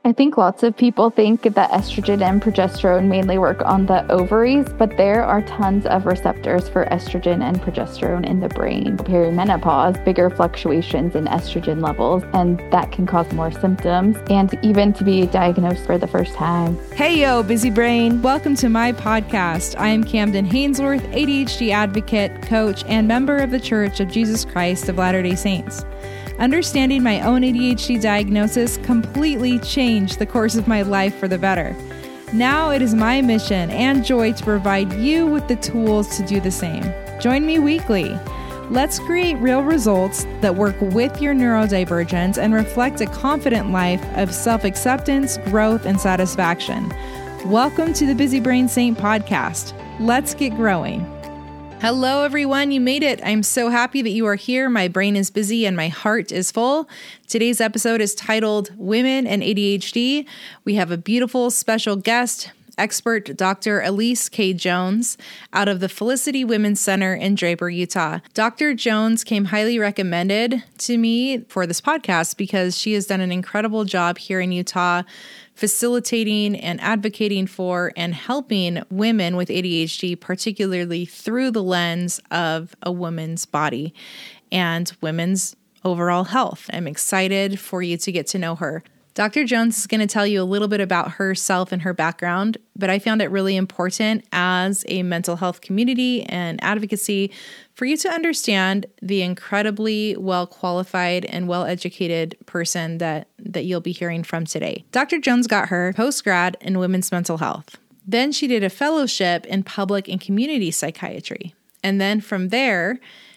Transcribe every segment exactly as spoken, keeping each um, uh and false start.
I think lots of people think that estrogen and progesterone mainly work on the ovaries, but there are tons of receptors for estrogen and progesterone in the brain. Perimenopause, bigger fluctuations in estrogen levels, and that can cause more symptoms and even to be diagnosed for the first time. Hey, yo, busy brain. Welcome to my podcast. I am Camden Hainsworth, A D H D advocate, coach, and member of the Church of Jesus Christ of Latter-day Saints. Understanding my own A D H D diagnosis completely changed the course of my life for the better. Now it is my mission and joy to provide you with the tools to do the same. Join me weekly. Let's create real results that work with your neurodivergence and reflect a confident life of self-acceptance, growth, and satisfaction. Welcome to the Busy Brain Saint podcast. Let's get growing. Hello, everyone. You made it. I'm so happy that you are here. My brain is busy and my heart is full. Today's episode is titled Women and A D H D. We have a beautiful special guest, expert Doctor Elise K. Jones out of the Felicity Women's Center in Draper, Utah. Doctor Jones came highly recommended to me for this podcast because she has done an incredible job here in Utah facilitating and advocating for and helping women with A D H D, particularly through the lens of a woman's body and women's overall health. I'm excited for you to get to know her. Doctor Jones is going to tell you a little bit about herself and her background, but I found it really important as a mental health community and advocacy for you to understand the incredibly well-qualified and well-educated person that, that you'll be hearing from today. Doctor Jones got her postgrad in women's mental health. Then she did a fellowship in public and community psychiatry. And then from there,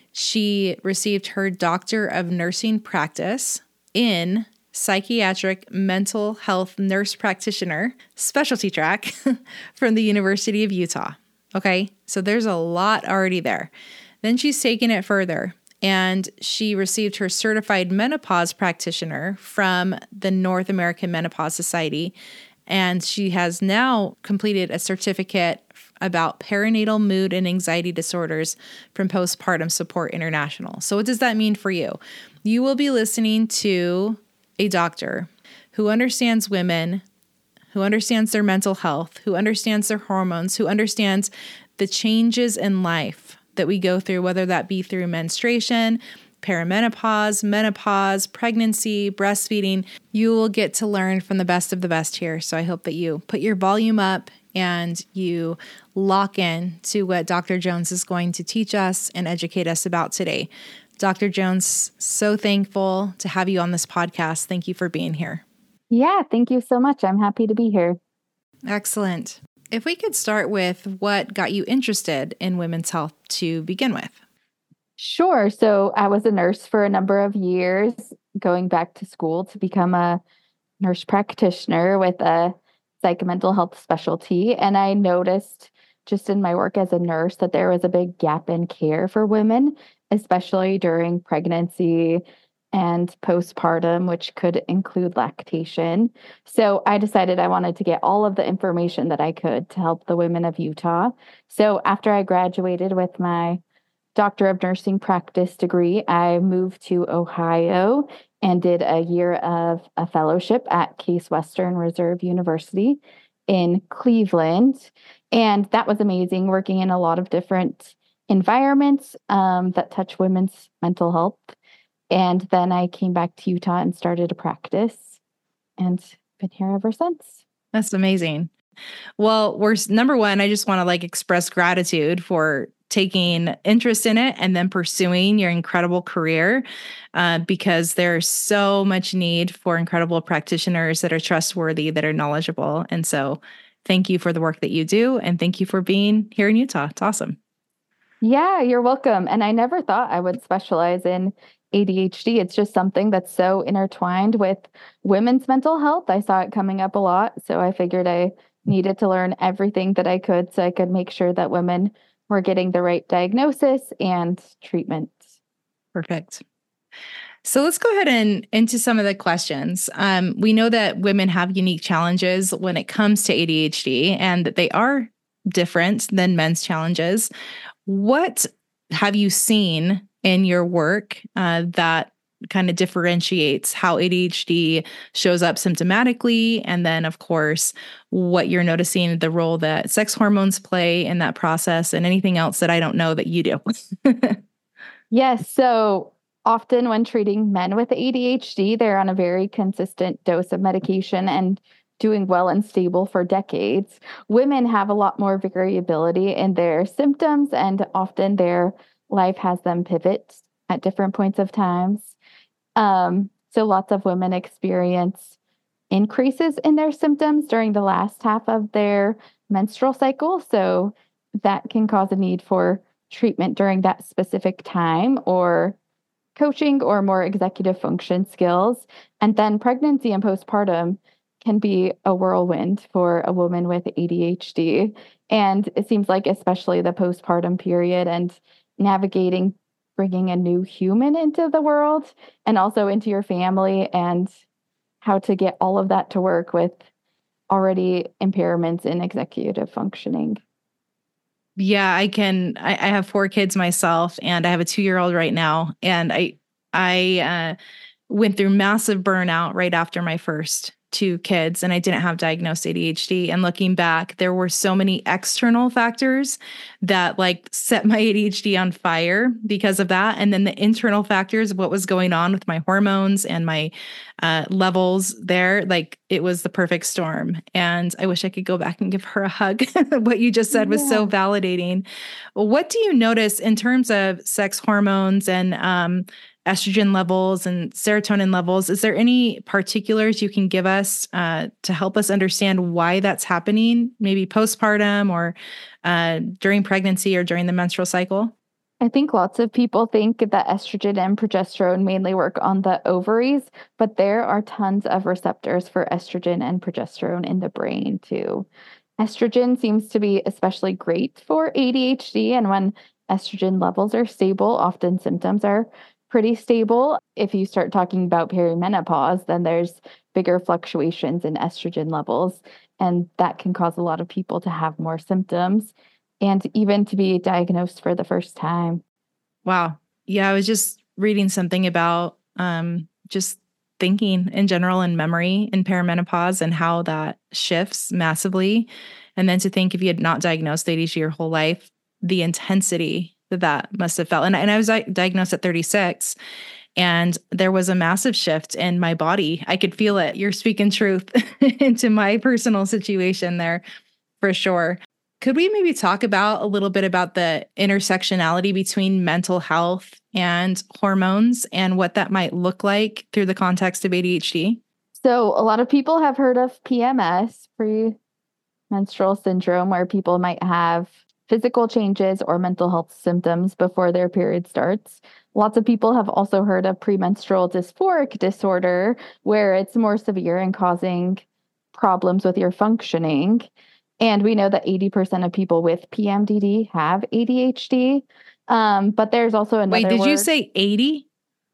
she received her Doctor of Nursing practice in psychiatric mental health nurse practitioner specialty track from the University of Utah. Okay, so there's a lot already there. Then she's taken it further and she received her certified menopause practitioner from the North American Menopause Society. And she has now completed a certificate about perinatal mood and anxiety disorders from Postpartum Support International. So what does that mean for you? You will be listening to a doctor who understands women, who understands their mental health, who understands their hormones, who understands the changes in life that we go through, whether that be through menstruation, perimenopause, menopause, pregnancy, breastfeeding. You will get to learn from the best of the best here. So I hope that you put your volume up and you lock in to what Doctor Jones is going to teach us and educate us about today. Doctor Jones, so thankful to have you on this podcast. Thank you for being here. Yeah, thank you so much. I'm happy to be here. Excellent. If we could start with what got you interested in women's health to begin with. Sure. So I was a nurse for a number of years, going back to school to become a nurse practitioner with a psych and mental health specialty. And I noticed just in my work as a nurse that there was a big gap in care for women, especially during pregnancy and postpartum, which could include lactation. So I decided I wanted to get all of the information that I could to help the women of Utah. So after I graduated with my Doctor of Nursing practice degree, I moved to Ohio and did a year of a fellowship at Case Western Reserve University in Cleveland. And that was amazing, working in a lot of different environments um, that touch women's mental health. And then I came back to Utah and started a practice and been here ever since. That's amazing. Well, we're number one, I just want to like express gratitude for taking interest in it and then pursuing your incredible career uh, because there's so much need for incredible practitioners that are trustworthy, that are knowledgeable. And so thank you for the work that you do. And thank you for being here in Utah. It's awesome. Yeah, you're welcome. And I never thought I would specialize in A D H D. It's just something that's so intertwined with women's mental health. I saw it coming up a lot. So I figured I needed to learn everything that I could so I could make sure that women were getting the right diagnosis and treatment. Perfect. So let's go ahead and into some of the questions. Um, we know that women have unique challenges when it comes to A D H D and that they are different than men's challenges. What have you seen in your work uh, that kind of differentiates how A D H D shows up symptomatically. And then, of course, what you're noticing, the role that sex hormones play in that process, and anything else that I don't know that you do. Yes. So often when treating men with A D H D, they're on a very consistent dose of medication and doing well and stable for decades. Women have a lot more variability in their symptoms, and often their life has them pivot at different points of times. Um, so lots of women experience increases in their symptoms during the last half of their menstrual cycle. So that can cause a need for treatment during that specific time, or coaching, or more executive function skills. And then pregnancy and postpartum can be a whirlwind for a woman with A D H D. And it seems like especially the postpartum period and navigating bringing a new human into the world and also into your family, and how to get all of that to work with already impairments in executive functioning. Yeah, I can. I, I have four kids myself, and I have a two-year-old right now. And I, I uh, went through massive burnout right after my first two kids, and I didn't have diagnosed A D H D. And looking back, there were so many external factors that like set my A D H D on fire because of that. And then the internal factors of what was going on with my hormones and my uh, levels there, like it was the perfect storm. And I wish I could go back and give her a hug. What you just said was yeah. so validating. What do you notice in terms of sex hormones and um, estrogen levels and serotonin levels? Is there any particulars you can give us uh, to help us understand why that's happening, maybe postpartum or uh, during pregnancy or during the menstrual cycle? I think lots of people think that estrogen and progesterone mainly work on the ovaries, but there are tons of receptors for estrogen and progesterone in the brain too. Estrogen seems to be especially great for A D H D, and when estrogen levels are stable, often symptoms are pretty stable. If you start talking about perimenopause, then there's bigger fluctuations in estrogen levels, and that can cause a lot of people to have more symptoms and even to be diagnosed for the first time. Wow. Yeah, I was just reading something about um, just thinking in general and memory in perimenopause and how that shifts massively. And then to think if you had not diagnosed A D H D your whole life, the intensity that that must have felt. And, and I was di- diagnosed at thirty-six, and there was a massive shift in my body. I could feel it. You're speaking truth into my personal situation there for sure. Could we maybe talk about a little bit about the intersectionality between mental health and hormones and what that might look like through the context of A D H D? So a lot of people have heard of P M S, premenstrual syndrome, where people might have physical changes or mental health symptoms before their period starts. Lots of people have also heard of premenstrual dysphoric disorder, where it's more severe and causing problems with your functioning. And we know that eighty percent of people with P M D D have A D H D. Um, but there's also another Wait, did word. you say eighty?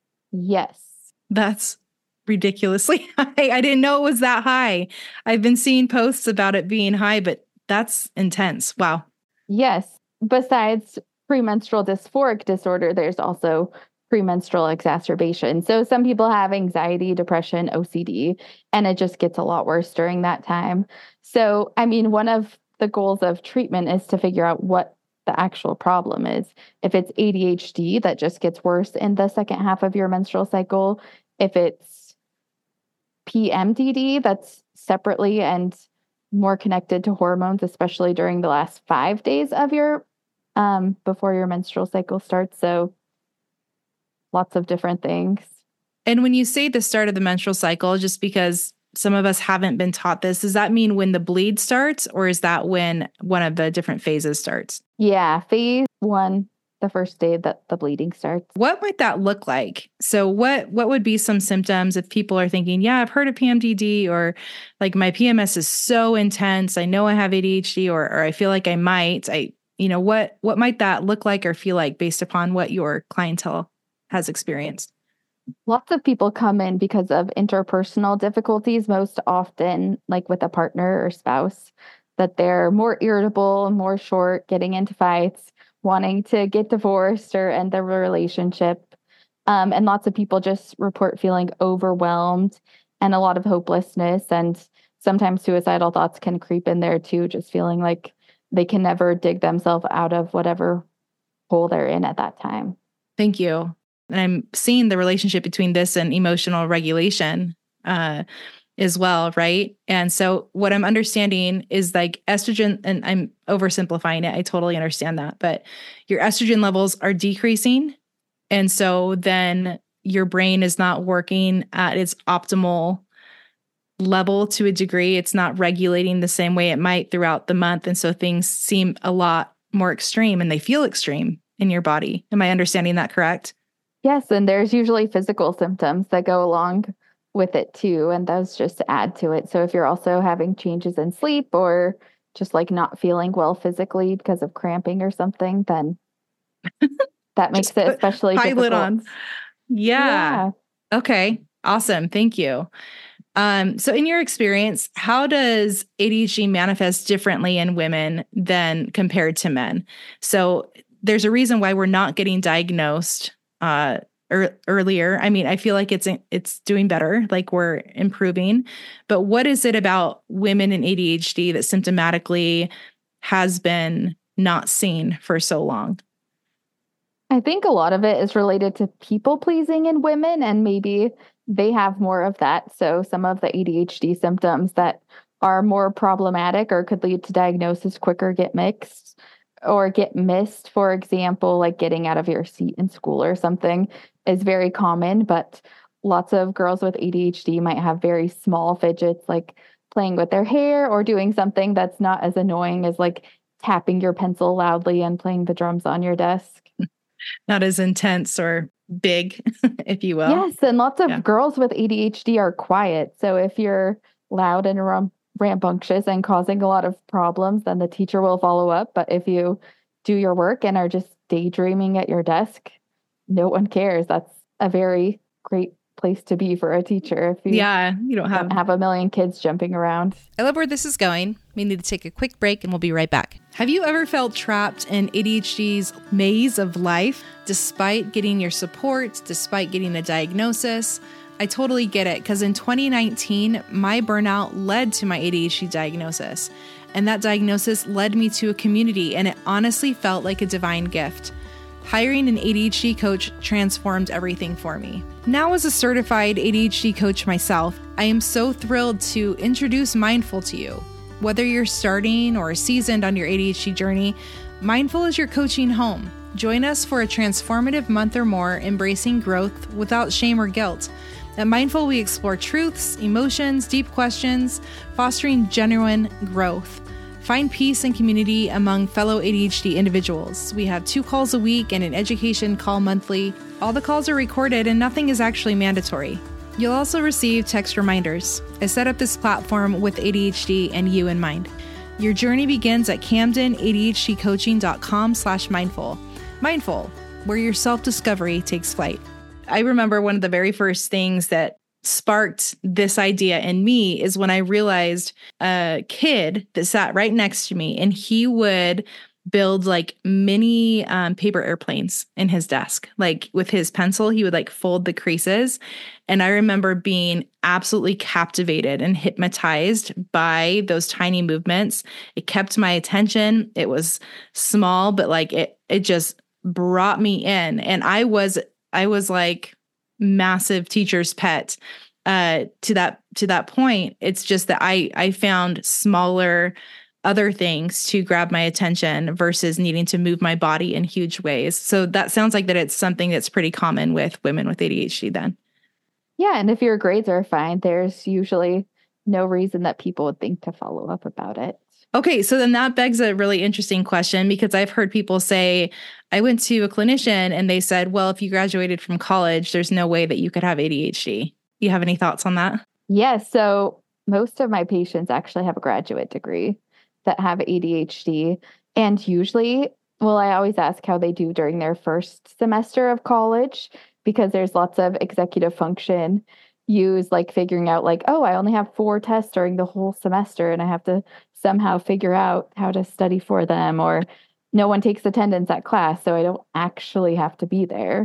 Yes. That's ridiculously high. I didn't know it was that high. I've been seeing posts about it being high, but that's intense. Wow. Yes. Besides premenstrual dysphoric disorder, there's also premenstrual exacerbation. So some people have anxiety, depression, O C D, and it just gets a lot worse during that time. So, I mean, one of the goals of treatment is to figure out what the actual problem is. If it's A D H D, that just gets worse in the second half of your menstrual cycle. If it's P M D D, that's separately and more connected to hormones, especially during the last five days of your, um, before your menstrual cycle starts. So lots of different things. And when you say the start of the menstrual cycle, just because some of us haven't been taught this, does that mean when the bleed starts, or is that when one of the different phases starts? Yeah, phase one, the first day that the bleeding starts. What might that look like? So what what would be some symptoms if people are thinking, yeah, I've heard of P M D D, or like my P M S is so intense, I know I have A D H D, or or I feel like I might. I, you know, what what might that look like or feel like based upon what your clientele has experienced? Lots of people come in because of interpersonal difficulties, most often like with a partner or spouse, that they're more irritable, more short, getting into fights, wanting to get divorced or end their relationship. Um, and lots of people just report feeling overwhelmed and a lot of hopelessness. And sometimes suicidal thoughts can creep in there too, just feeling like they can never dig themselves out of whatever hole they're in at that time. Thank you. And I'm seeing the relationship between this and emotional regulation uh, as well, right? And so what I'm understanding is like estrogen, and I'm oversimplifying it, I totally understand that, but your estrogen levels are decreasing. And so then your brain is not working at its optimal level to a degree. It's not regulating the same way it might throughout the month. And so things seem a lot more extreme and they feel extreme in your body. Am I understanding that correct? Yes. And there's usually physical symptoms that go along with it too. And those just add to it. So if you're also having changes in sleep or just like not feeling well physically because of cramping or something, then that makes it especially pilot difficult. on. Yeah. yeah. Okay. Awesome. Thank you. Um, so in your experience, how does A D H D manifest differently in women than compared to men? So there's a reason why we're not getting diagnosed uh, er- earlier. I mean, I feel like it's it's doing better, like we're improving. But what is it about women in A D H D that symptomatically has been not seen for so long? I think a lot of it is related to people pleasing in women, and maybe they have more of that. So some of the A D H D symptoms that are more problematic or could lead to diagnosis quicker get mixed or get missed. For example, like getting out of your seat in school or something is very common, but lots of girls with A D H D might have very small fidgets, like playing with their hair or doing something that's not as annoying as like tapping your pencil loudly and playing the drums on your desk. Not as intense or big, if you will. Yes, and lots of yeah. girls with A D H D are quiet. So if you're loud and ram- rambunctious and causing a lot of problems, then the teacher will follow up. But if you do your work and are just daydreaming at your desk, no one cares. That's a very great place to be for a teacher if you, yeah, you don't have... don't have a million kids jumping around. I love where this is going. We need to take a quick break and we'll be right back. Have you ever felt trapped in A D H D's maze of life, despite getting your support, despite getting a diagnosis? I totally get it, because in twenty nineteen, my burnout led to my A D H D diagnosis. And that diagnosis led me to a community, and it honestly felt like a divine gift. Hiring an A D H D coach transformed everything for me. Now, as a certified A D H D coach myself, I am so thrilled to introduce Mindful to you. Whether you're starting or seasoned on your A D H D journey, Mindful is your coaching home. Join us for a transformative month or more, embracing growth without shame or guilt. At Mindful, we explore truths, emotions, deep questions, fostering genuine growth. Find peace and community among fellow A D H D individuals. We have two calls a week and an education call monthly. All the calls are recorded and nothing is actually mandatory. You'll also receive text reminders. I set up this platform with A D H D and you in mind. Your journey begins at camden A D H D coaching dot com slash mindful. Mindful, where your self-discovery takes flight. I remember one of the very first things that sparked this idea in me is when I realized a kid that sat right next to me, and he would build like mini um, paper airplanes in his desk. Like with his pencil, he would like fold the creases. And I remember being absolutely captivated and hypnotized by those tiny movements. It kept my attention. It was small, but like it, it just brought me in. And I was, I was like massive teacher's pet uh, to that, to that point. It's just that I, I found smaller other things to grab my attention versus needing to move my body in huge ways. So that sounds like that it's something that's pretty common with women with A D H D then. Yeah. And if your grades are fine, there's usually no reason that people would think to follow up about it. Okay. So then that begs a really interesting question, because I've heard people say, I went to a clinician and they said, well, if you graduated from college, there's no way that you could have A D H D. Do you have any thoughts on that? Yes. So most of my patients actually have a graduate degree that have A D H D. And usually, well, I always ask how they do during their first semester of college, because there's lots of executive function used, like figuring out like, oh, I only have four tests during the whole semester and I have to somehow figure out how to study for them, or no one takes attendance at class, so I don't actually have to be there.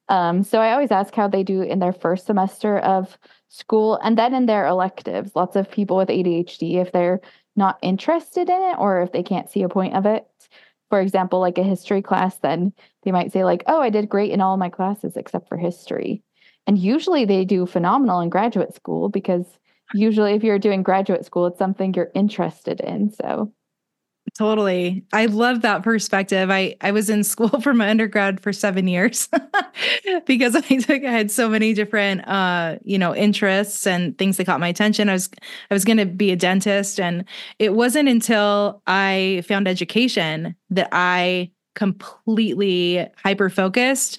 Um, so I always ask how they do in their first semester of school and then in their electives. Lots of people with A D H D, if they're not interested in it or if they can't see a point of it, for example, like a history class, then they might say like, oh, I did great in all my classes except for history. And usually they do phenomenal in graduate school because usually if you're doing graduate school, it's something you're interested in. So Totally. I love that perspective. I, I was in school for my undergrad for seven years because I took, I had so many different, uh, you know, interests and things that caught my attention. I was, I was going to be a dentist, and it wasn't until I found education that I completely hyper-focused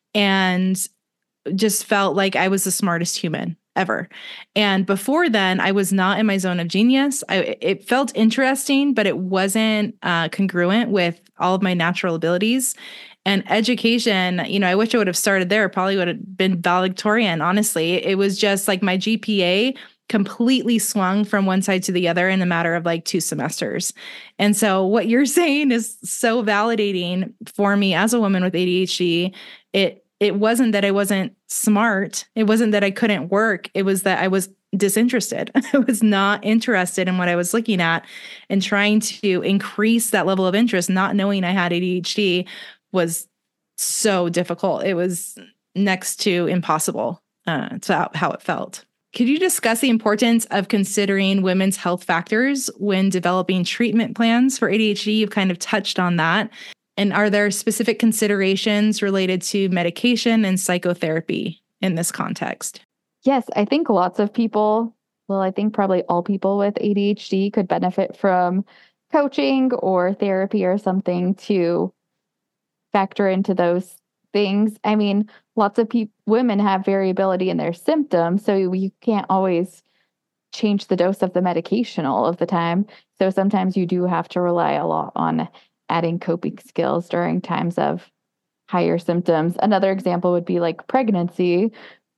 and just felt like I was the smartest human ever. And before then, I was not in my zone of genius. I, it felt interesting, but it wasn't uh, congruent with all of my natural abilities. And education, you know, I wish I would have started there. Probably would have been valedictorian, honestly. It was just like my G P A completely swung from one side to the other in a matter of like two semesters. And so what you're saying is so validating for me as a woman with A D H D. It It wasn't that I wasn't smart. It wasn't that I couldn't work. It was that I was disinterested. I was not interested in what I was looking at, and trying to increase that level of interest, not knowing I had A D H D, was so difficult. It was next to impossible uh, to how it felt. Could you discuss the importance of considering women's health factors when developing treatment plans for A D H D? You've kind of touched on that. And are there specific considerations related to medication and psychotherapy in this context? Yes, I think lots of people, well, I think probably all people with A D H D could benefit from coaching or therapy or something to factor into those things. I mean, lots of people, women have variability in their symptoms, so you can't always change the dose of the medication all of the time. So sometimes you do have to rely a lot on adding coping skills during times of higher symptoms. Another example would be like pregnancy.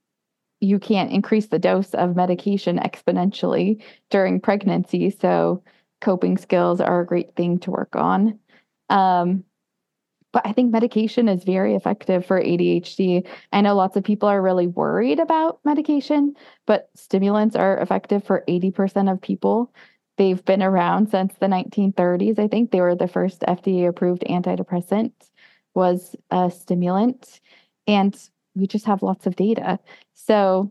You can't increase the dose of medication exponentially during pregnancy. So coping skills are a great thing to work on. Um, but I think medication is very effective for A D H D. I know lots of people are really worried about medication, but stimulants are effective for eighty percent of people. They've been around since the nineteen thirties. I think they were the first F D A-approved antidepressant was a stimulant, and we just have lots of data. So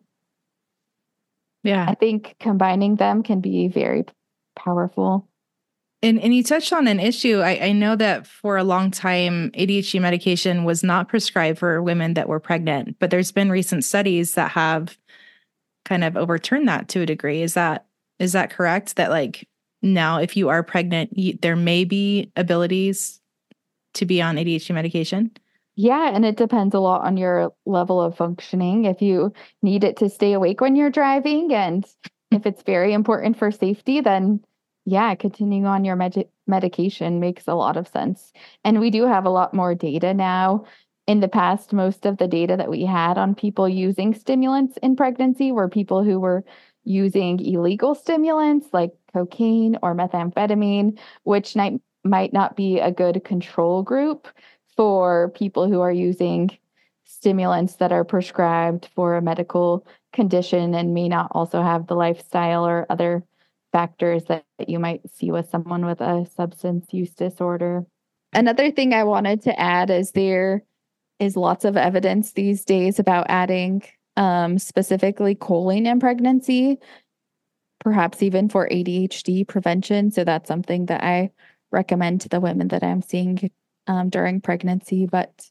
yeah, I think combining them can be very powerful. And and you touched on an issue. I, I know that for a long time, A D H D medication was not prescribed for women that were pregnant, but there's been recent studies that have kind of overturned that to a degree. Is that Is that correct? That like now, if you are pregnant, you, there may be abilities to be on A D H D medication? Yeah, and it depends a lot on your level of functioning. If you need it to stay awake when you're driving, and if it's very important for safety, then yeah, continuing on your med- medication makes a lot of sense. And we do have a lot more data now. In the past, most of the data that we had on people using stimulants in pregnancy were people who were using illegal stimulants like cocaine or methamphetamine, which might, might not be a good control group for people who are using stimulants that are prescribed for a medical condition and may not also have the lifestyle or other factors that, that you might see with someone with a substance use disorder. Another thing I wanted to add is there is lots of evidence these days about adding Um, specifically choline in pregnancy, perhaps even for A D H D prevention. So that's something that I recommend to the women that I'm seeing um, during pregnancy. But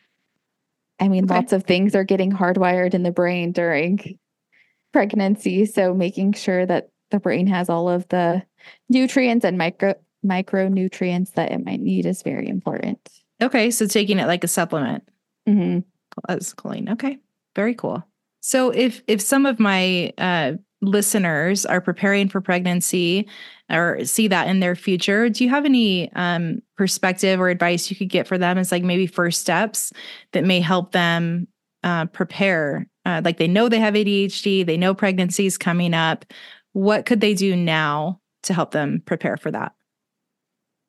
I mean, okay. Lots of things are getting hardwired in the brain during pregnancy. So making sure that the brain has all of the nutrients and micro micronutrients that it might need is very important. Okay. So taking it like a supplement mm-hmm. as choline. Okay. Very cool. So if if some of my uh, listeners are preparing for pregnancy or see that in their future, do you have any um, perspective or advice you could get for them as like maybe first steps that may help them uh, prepare? Uh, like they know they have A D H D, they know pregnancy is coming up. What could they do now to help them prepare for that?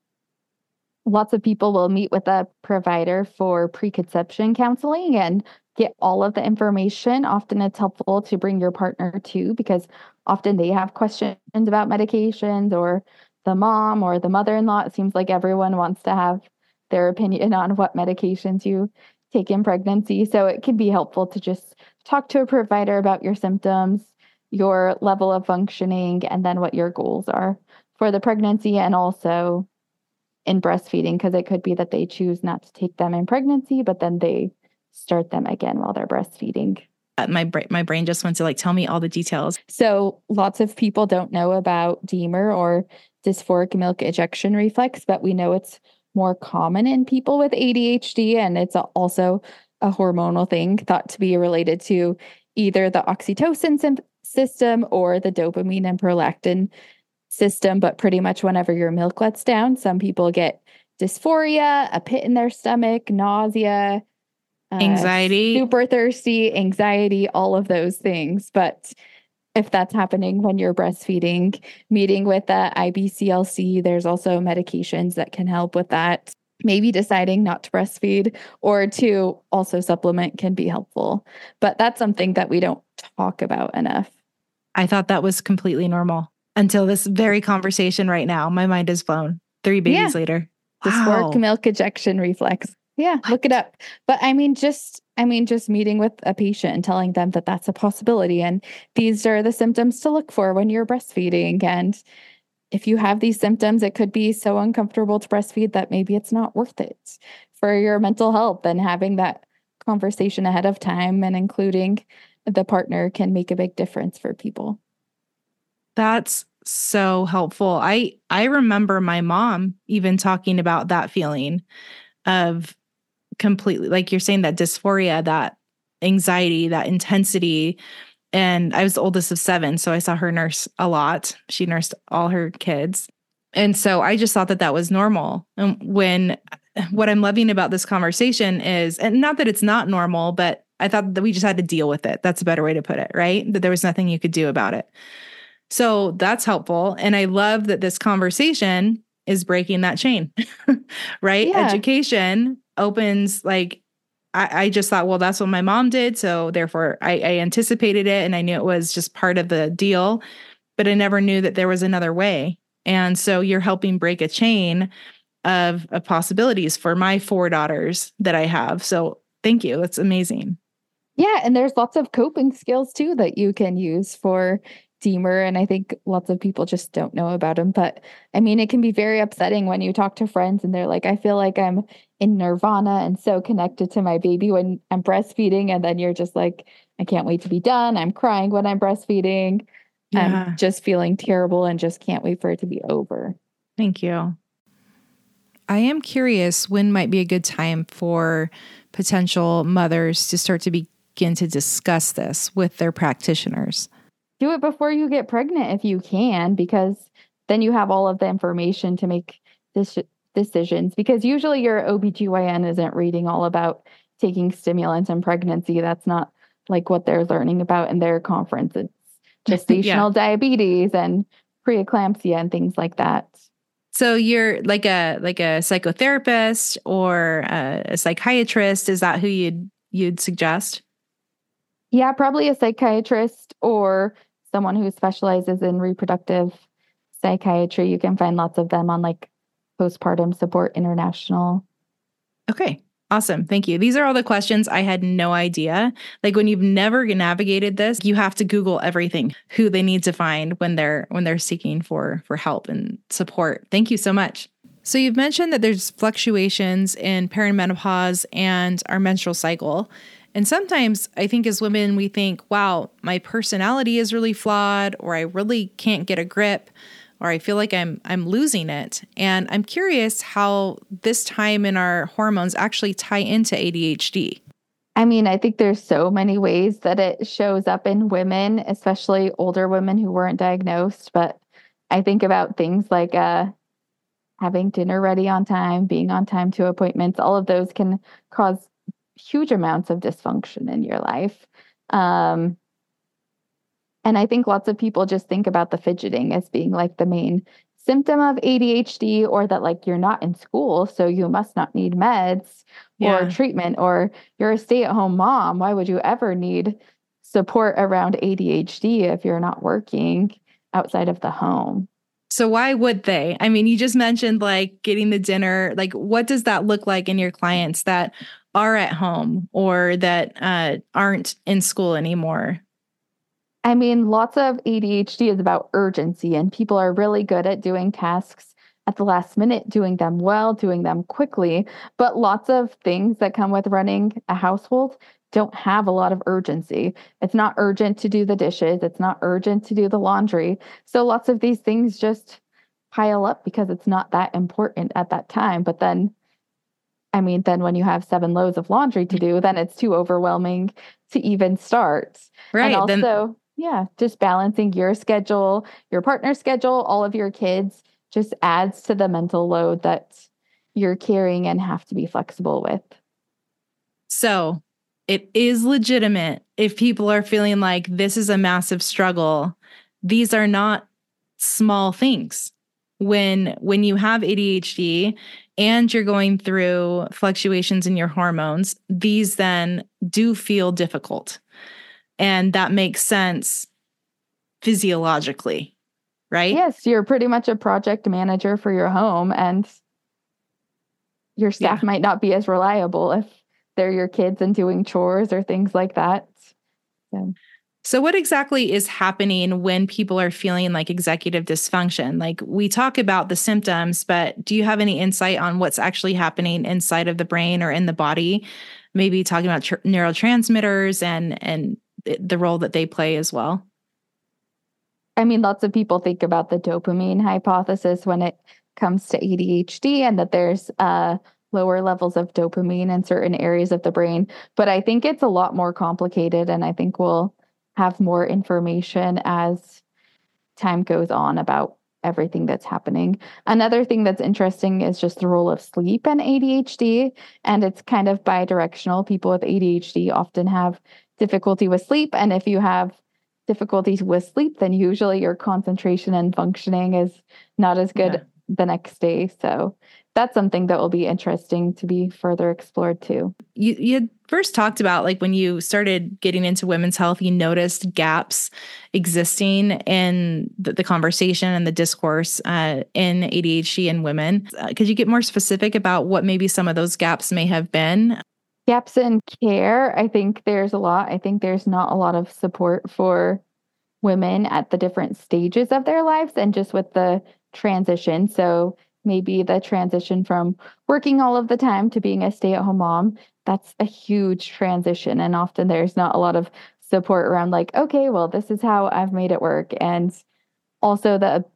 Lots of people will meet with a provider for preconception counseling, and get all of the information. Often it's helpful to bring your partner too, because often they have questions about medications, or the mom or the mother-in-law. It seems like everyone wants to have their opinion on what medications you take in pregnancy. So it can be helpful to just talk to a provider about your symptoms, your level of functioning, and then what your goals are for the pregnancy and also in breastfeeding, because it could be that they choose not to take them in pregnancy, but then they start them again while they're breastfeeding. Uh, my brain, my brain just wants to like tell me all the details. So lots of people don't know about D M E R or dysphoric milk ejection reflex, but we know it's more common in people with A D H D, and it's also a hormonal thing thought to be related to either the oxytocin sim- system or the dopamine and prolactin system. But pretty much whenever your milk lets down, some people get dysphoria, a pit in their stomach, nausea, uh, anxiety, super thirsty, anxiety, all of those things. But if that's happening when you're breastfeeding, meeting with the I B C L C, there's also medications that can help with that. Maybe deciding not to breastfeed or to also supplement can be helpful. But that's something that we don't talk about enough. I thought that was completely normal until this very conversation right now. My mind is blown. Three babies yeah. later. Dysphoric wow. milk ejection reflex. Yeah, what? Look it up. But I mean, just I mean, just meeting with a patient and telling them that that's a possibility, and these are the symptoms to look for when you're breastfeeding. And if you have these symptoms, it could be so uncomfortable to breastfeed that maybe it's not worth it for your mental health. And having that conversation ahead of time and including the partner can make a big difference for people. That's so helpful. I I remember my mom even talking about that feeling of completely, like you're saying, that dysphoria, that anxiety, that intensity. And I was the oldest of seven, so I saw her nurse a lot. She nursed all her kids. And so I just thought that that was normal. And when what I'm loving about this conversation is, and not that it's not normal, but I thought that we just had to deal with it. That's a better way to put it, right? That there was nothing you could do about it. So that's helpful. And I love that this conversation is breaking that chain, right? Yeah. Education opens, like, I, I just thought, well, that's what my mom did. So therefore I, I anticipated it and I knew it was just part of the deal, but I never knew that there was another way. And so you're helping break a chain of, of possibilities for my four daughters that I have. So thank you. That's amazing. Yeah. And there's lots of coping skills too that you can use for D M E R. And I think lots of people just don't know about them. But I mean, it can be very upsetting when you talk to friends and they're like, I feel like I'm in nirvana and so connected to my baby when I'm breastfeeding. And then you're just like, I can't wait to be done. I'm crying when I'm breastfeeding. Yeah. I'm just feeling terrible and just can't wait for it to be over. Thank you. I am curious when might be a good time for potential mothers to start to begin to discuss this with their practitioners. Do it before you get pregnant if you can, because then you have all of the information to make this decisions. Because usually your O B G Y N isn't reading all about taking stimulants in pregnancy. That's not like what they're learning about in their conference. It's gestational yeah. diabetes and preeclampsia and things like that. So you're like a like a psychotherapist or a, a psychiatrist. Is that who you'd you'd suggest? Yeah, probably a psychiatrist or someone who specializes in reproductive psychiatry. You can find lots of them on like Postpartum Support International. Okay, awesome. Thank you. These are all the questions I had no idea. Like when you've never navigated this, you have to Google everything, who they need to find when they're when they're seeking for for help and support. Thank you so much. So you've mentioned that there's fluctuations in perimenopause and our menstrual cycle. And sometimes I think as women, we think, wow, my personality is really flawed, or I really can't get a grip, or I feel like I'm I'm losing it. And I'm curious how this time in our hormones actually tie into A D H D. I mean, I think there's so many ways that it shows up in women, especially older women who weren't diagnosed. But I think about things like uh, having dinner ready on time, being on time to appointments. All of those can cause huge amounts of dysfunction in your life. Um, and I think lots of people just think about the fidgeting as being like the main symptom of A D H D, or that like you're not in school, so you must not need meds or Yeah. treatment, or you're a stay-at-home mom. Why would you ever need support around A D H D if you're not working outside of the home? So why would they? I mean, you just mentioned like getting the dinner. Like, what does that look like in your clients that are at home or that uh, aren't in school anymore? I mean, lots of A D H D is about urgency, and people are really good at doing tasks at the last minute, doing them well, doing them quickly. But lots of things that come with running a household don't have a lot of urgency. It's not urgent to do the dishes, it's not urgent to do the laundry. So lots of these things just pile up because it's not that important at that time. But then, I mean, then when you have seven loads of laundry to do, then it's too overwhelming to even start. Right. And also, then- yeah, just balancing your schedule, your partner's schedule, all of your kids just adds to the mental load that you're carrying and have to be flexible with. So it is legitimate if people are feeling like this is a massive struggle. These are not small things. When when you have A D H D and you're going through fluctuations in your hormones, these then do feel difficult. And that makes sense physiologically, right? Yes, you're pretty much a project manager for your home, and your staff Yeah. might not be as reliable if they're your kids and doing chores or things like that. So. So what exactly is happening when people are feeling like executive dysfunction? Like, we talk about the symptoms, but do you have any insight on what's actually happening inside of the brain or in the body? Maybe talking about tr- neurotransmitters and and the role that they play as well. I mean, lots of people think about the dopamine hypothesis when it comes to A D H D, and that there's uh, lower levels of dopamine in certain areas of the brain. But I think it's a lot more complicated, and I think we'll have more information as time goes on about everything that's happening. Another thing that's interesting is just the role of sleep and A D H D, and it's kind of bi-directional. People with A D H D often have difficulty with sleep, and if you have difficulties with sleep, then usually your concentration and functioning is not as good Yeah. the next day. So that's something that will be interesting to be further explored too. You you had first talked about, like, when you started getting into women's health, you noticed gaps existing in the, the conversation and the discourse uh, in A D H D in women. Uh, could you get more specific about what maybe some of those gaps may have been? Gaps in care, I think there's a lot. I think there's not a lot of support for women at the different stages of their lives and just with the transition. So maybe the transition from working all of the time to being a stay-at-home mom, that's a huge transition. And often there's not a lot of support around like, okay, well, this is how I've made it work. And also the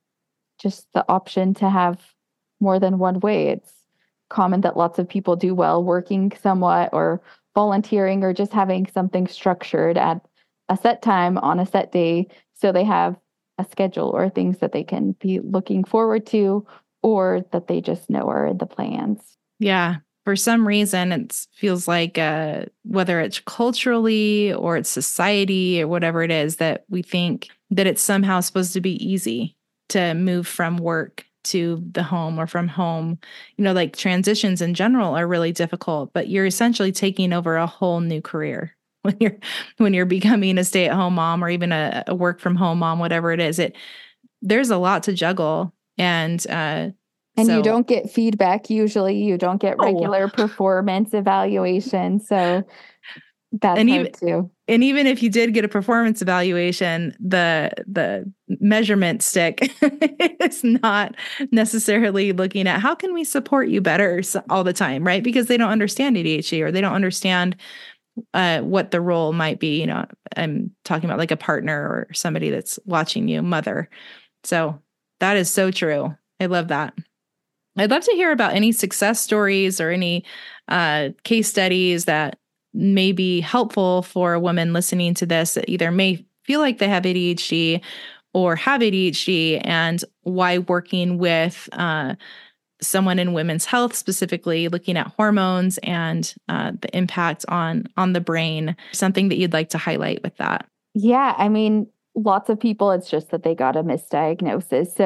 just the option to have more than one way. It's common that lots of people do well working somewhat or volunteering or just having something structured at a set time on a set day. So they have a schedule or things that they can be looking forward to or that they just know are in the plans. Yeah. For some reason, it feels like uh, whether it's culturally or it's society or whatever it is, that we think that it's somehow supposed to be easy to move from work to the home or from home. You know, like transitions in general are really difficult, but you're essentially taking over a whole new career when you're when you're becoming a stay-at-home mom or even a, a work from home mom, whatever it is. It there's a lot to juggle, and uh, And so, you don't get feedback usually. You don't get regular oh. performance evaluation. So that's and hard even, too. And even if you did get a performance evaluation, the the measurement stick is not necessarily looking at how can we support you better all the time, right? Because they don't understand A D H D or they don't understand uh, what the role might be. You know, I'm talking about like a partner or somebody that's watching you, mother. So that is so true. I love that. I'd love to hear about any success stories or any uh, case studies that may be helpful for a woman listening to this that either may feel like they have A D H D or have A D H D, and why working with uh, someone in women's health, specifically looking at hormones and uh, the impact on on the brain, something that you'd like to highlight with that. Yeah, I mean, lots of people, it's just that they got a misdiagnosis. So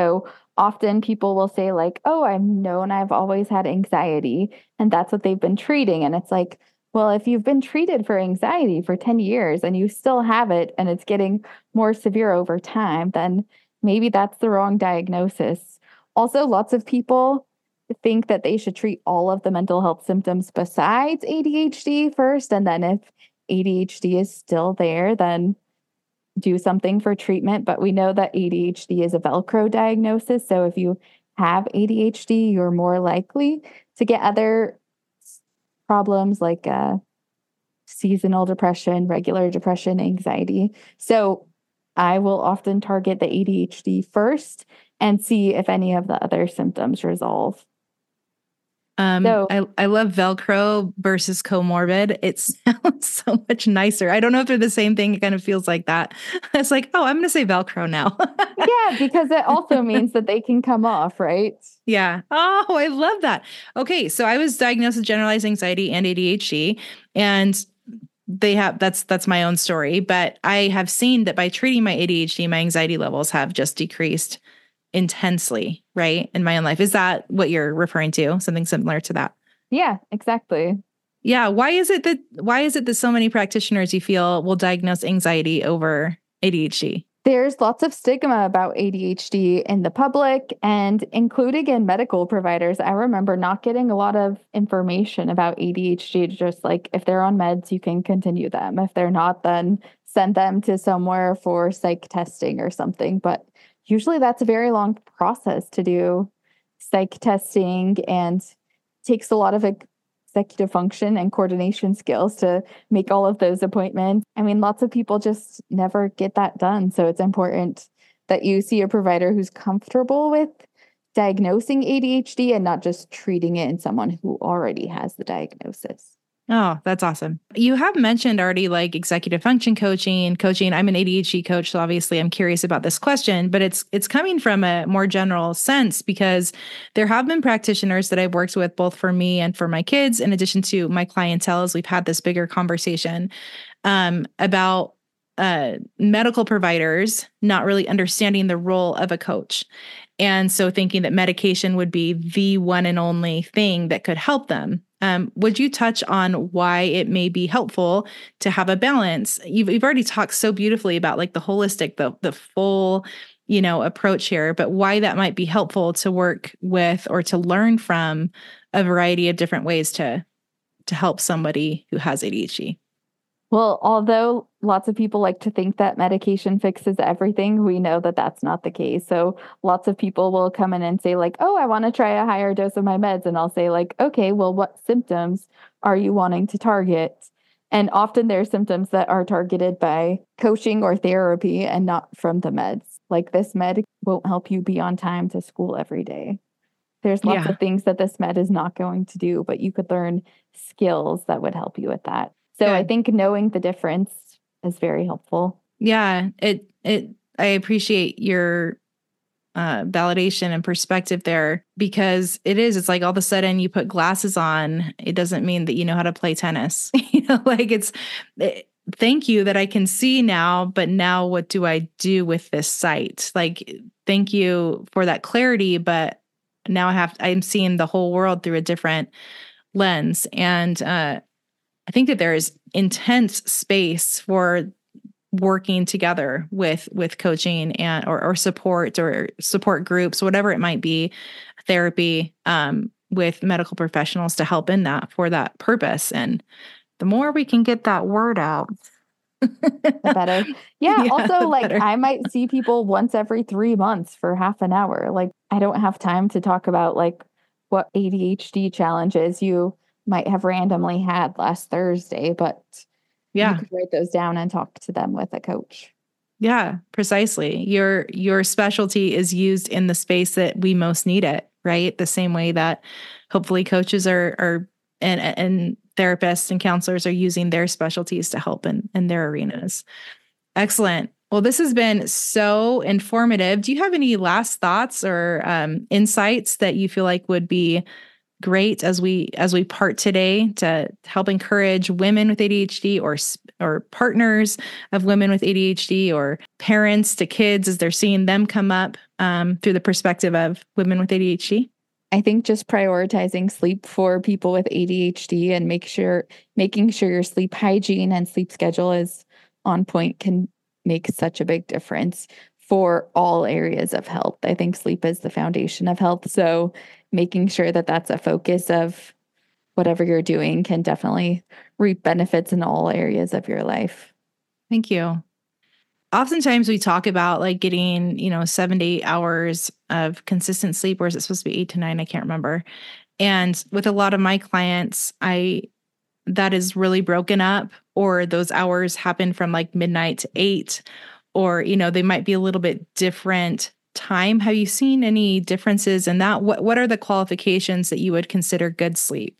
often people will say like, oh, I've known I've always had anxiety, and that's what they've been treating. And it's like, well, if you've been treated for anxiety for ten years and you still have it and it's getting more severe over time, then maybe that's the wrong diagnosis. Also, lots of people think that they should treat all of the mental health symptoms besides A D H D first. And then if A D H D is still there, then do something for treatment. But we know that A D H D is a Velcro diagnosis. So if you have A D H D, you're more likely to get other problems like uh, seasonal depression, regular depression, anxiety. So I will often target the A D H D first and see if any of the other symptoms resolve. Um, so, I, I love Velcro versus comorbid. It sounds so much nicer. I don't know if they're the same thing. It kind of feels like that. It's like, oh, I'm going to say Velcro now. Yeah, because it also means that they can come off, right? Yeah. Oh, I love that. Okay. So I was diagnosed with generalized anxiety and A D H D, and they have, that's, that's my own story, but I have seen that by treating my A D H D, my anxiety levels have just decreased intensely, right? In my own life. Is that what you're referring to? Something similar to that? Yeah, exactly. Yeah. Why is it that, why is it that so many practitioners you feel will diagnose anxiety over A D H D? There's lots of stigma about A D H D in the public and including in medical providers. I remember not getting a lot of information about A D H D, just like if they're on meds, you can continue them. If they're not, then send them to somewhere for psych testing or something. But usually that's a very long process to do psych testing and takes a lot of executive function and coordination skills to make all of those appointments. I mean, lots of people just never get that done. So it's important that you see a provider who's comfortable with diagnosing A D H D and not just treating it in someone who already has the diagnosis. Oh, that's awesome. You have mentioned already like executive function coaching, coaching. I'm an A D H D coach, so obviously I'm curious about this question, but it's it's coming from a more general sense because there have been practitioners that I've worked with both for me and for my kids, in addition to my clientele, as we've had this bigger conversation um, about uh, medical providers not really understanding the role of a coach. And so thinking that medication would be the one and only thing that could help them. Um, would you touch on why it may be helpful to have a balance? You've, you've already talked so beautifully about like the holistic, the, the full, you know, approach here, but why that might be helpful to work with or to learn from a variety of different ways to, to help somebody who has A D H D. Well, although lots of people like to think that medication fixes everything, we know that that's not the case. So lots of people will come in and say like, oh, I want to try a higher dose of my meds. And I'll say like, okay, well, what symptoms are you wanting to target? And often there are symptoms that are targeted by coaching or therapy and not from the meds. Like this med won't help you be on time to school every day. There's lots Yeah. of things that this med is not going to do, but you could learn skills that would help you with that. So Good. I think knowing the difference is very helpful. Yeah, it it I appreciate your uh, validation and perspective there because it is. It's like all of a sudden you put glasses on. It doesn't mean that you know how to play tennis. you know, like it's. It, thank you that I can see now, but now what do I do with this sight? Like, thank you for that clarity, but now I have. I'm seeing the whole world through a different lens, and uh, I think that there is intense space for working together with with coaching and or, or support or support groups, whatever it might be, therapy um, with medical professionals to help in that for that purpose. And the more we can get that word out, the better. Yeah. Yeah, also, the like better. I might see people once every three months for half an hour. Like I don't have time to talk about like what A D H D challenges you might have randomly had last Thursday, but Yeah. you could write those down and talk to them with a coach. Yeah, precisely. Your your specialty is used in the space that we most need it, right? The same way that hopefully coaches are are and and therapists and counselors are using their specialties to help in, in their arenas. Excellent. Well, this has been so informative. Do you have any last thoughts or um, insights that you feel like would be great as we as we part today to help encourage women with A D H D or or partners of women with A D H D or parents to kids as they're seeing them come up um, through the perspective of women with A D H D? I think just prioritizing sleep for people with A D H D and make sure making sure your sleep hygiene and sleep schedule is on point can make such a big difference for all areas of health. I think sleep is the foundation of health. So making sure that that's a focus of whatever you're doing can definitely reap benefits in all areas of your life. Thank you. Oftentimes we talk about like getting, you know, seven to eight hours of consistent sleep, or is it supposed to be eight to nine? I can't remember. And with a lot of my clients, I, that is really broken up, or those hours happen from like midnight to eight, or, you know, they might be a little bit different time. Have you seen any differences in that? What, what are the qualifications that you would consider good sleep?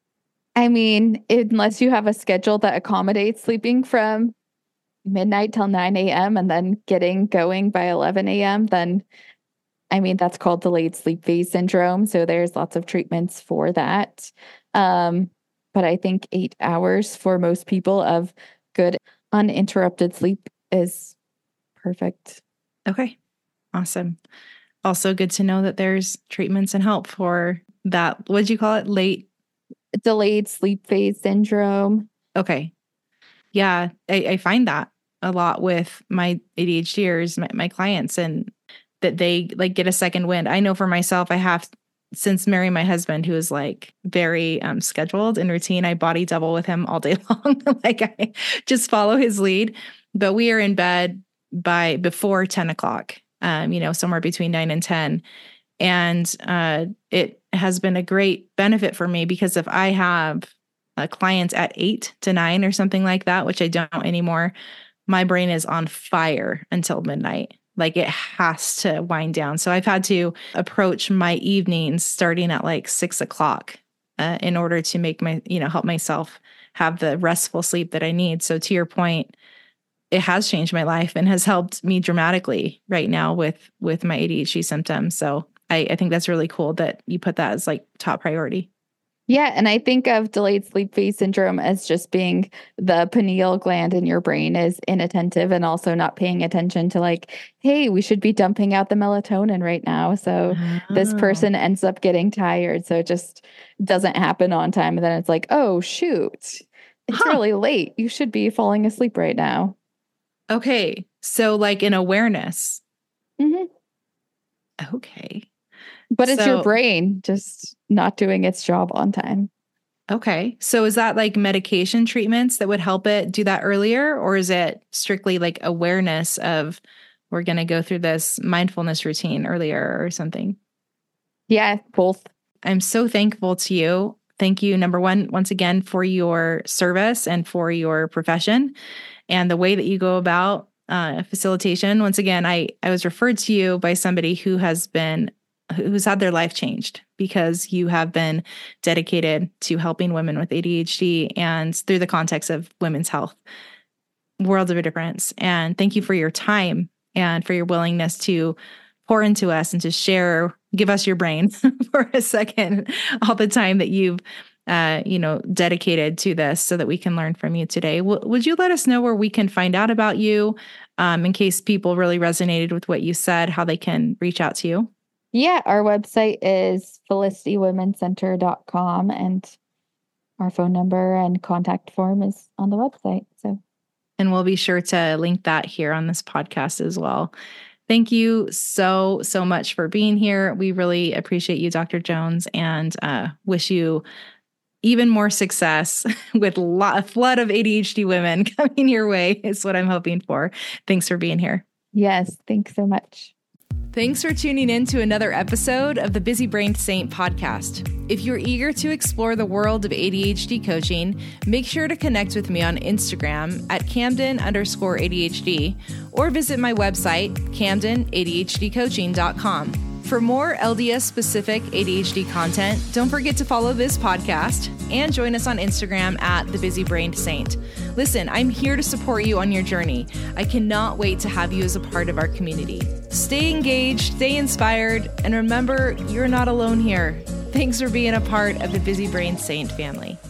I mean, unless you have a schedule that accommodates sleeping from midnight till nine a.m. and then getting going by eleven a.m., then, I mean, that's called delayed sleep phase syndrome. So there's lots of treatments for that. Um, but I think eight hours for most people of good uninterrupted sleep is perfect. Okay. Awesome. Also good to know that there's treatments and help for that. What'd you call it? Late? Delayed sleep phase syndrome. Okay. Yeah, I, I find that a lot with my ADHDers, my, my clients, and that they like get a second wind. I know for myself, I have since marrying my husband, who is like very um, scheduled and routine. I body double with him all day long. Like I just follow his lead, but we are in bed by before ten o'clock, um, you know, somewhere between nine and ten. And uh, it has been a great benefit for me because if I have a client at eight to nine or something like that, which I don't anymore, my brain is on fire until midnight. Like it has to wind down. So I've had to approach my evenings starting at like six o'clock uh, in order to make my, you know, help myself have the restful sleep that I need. So to your point, it has changed my life and has helped me dramatically right now with, with my A D H D symptoms. So I, I think that's really cool that you put that as like top priority. Yeah. And I think of delayed sleep phase syndrome as just being the pineal gland in your brain is inattentive and also not paying attention to like, hey, we should be dumping out the melatonin right now. So oh. This person ends up getting tired. So it just doesn't happen on time. And then it's like, oh, shoot, it's huh. really late. You should be falling asleep right now. Okay. So like an awareness. Mm-hmm. Okay. But it's so, your brain just not doing its job on time. Okay. So is that like medication treatments that would help it do that earlier? Or is it strictly like awareness of we're going to go through this mindfulness routine earlier or something? Yeah, both. I'm so thankful to you. Thank you, number one, once again, for your service and for your profession and the way that you go about uh, facilitation. Once again, I, I was referred to you by somebody who has been who's had their life changed because you have been dedicated to helping women with A D H D and through the context of women's health, worlds of a difference. And thank you for your time and for your willingness to pour into us and to share, give us your brain for a second, all the time that you've, uh, you know, dedicated to this so that we can learn from you today. W- would you let us know where we can find out about you um, in case people really resonated with what you said, how they can reach out to you? Yeah, our website is felicity women's center dot com and our phone number and contact form is on the website. So, and we'll be sure to link that here on this podcast as well. Thank you so, so much for being here. We really appreciate you, Doctor Jones, and uh, wish you even more success with a, lot, a flood of A D H D women coming your way is what I'm hoping for. Thanks for being here. Yes, thanks so much. Thanks for tuning in to another episode of the Busy Brain Saint podcast. If you're eager to explore the world of A D H D coaching, make sure to connect with me on Instagram at Camden underscore ADHD or visit my website, camden A D H D coaching dot com. For more L D S-specific A D H D content, don't forget to follow this podcast and join us on Instagram at The Busy Brain Saint. Listen, I'm here to support you on your journey. I cannot wait to have you as a part of our community. Stay engaged, stay inspired, and remember, you're not alone here. Thanks for being a part of the Busy Brain Saint family.